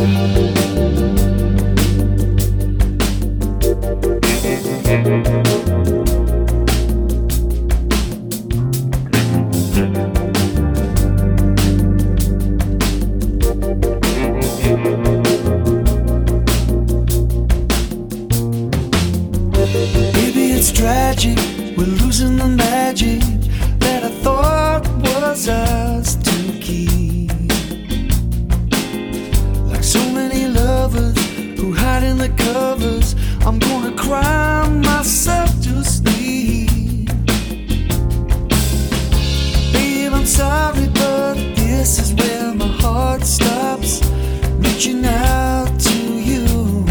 It's tragic, we're losing the magic that I thought was ours to keep. Like so many lovers who hide in the covers, I'm gonna cry myself to sleep. Babe, I'm sorry, but this is where my heart stops reaching out to you.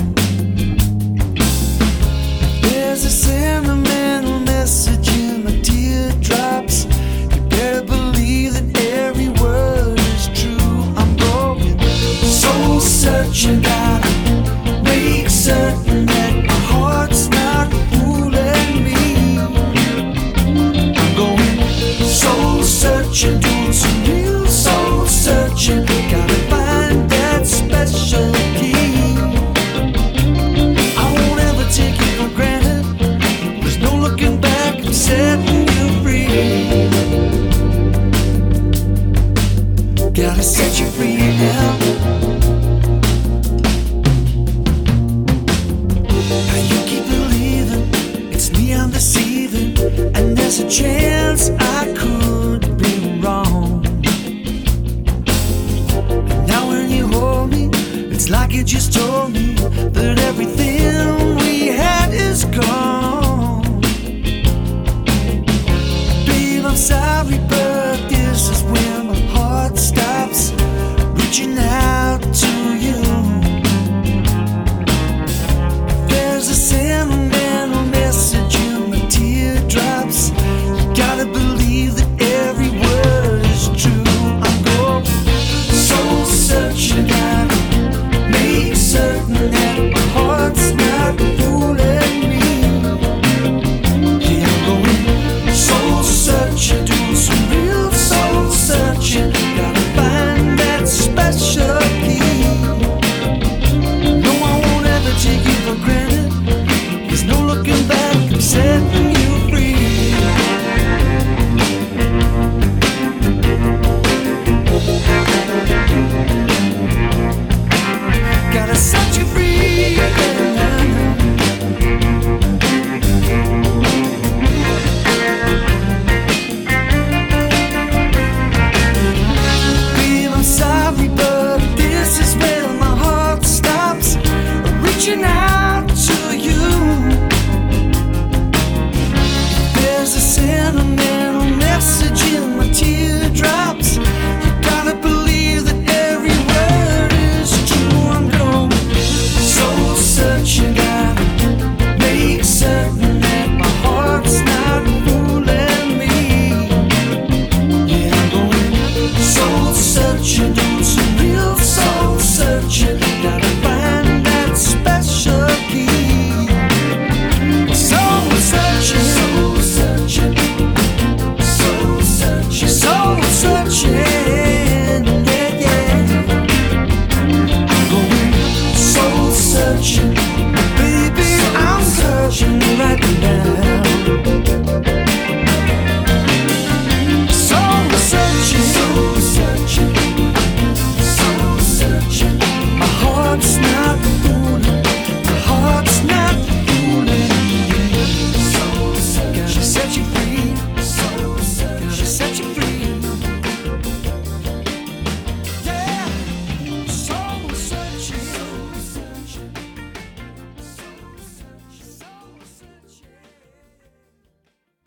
There's a sentimental message in my teardrops. You better believe that every word is true. I'm going soul searching, gotta make certain that my heart's not fooling me. I'm going soul searching, doing some real soul searching. Gotta find that special key. I won't ever take it for granted. No looking back, I'm setting you free. Gotta set you free now. Now you keep believing it's me I'm deceiving, and there's a chance I could be wrong. And now when you hold me, it's like you just told me that everything we had is gone. I'm sorry,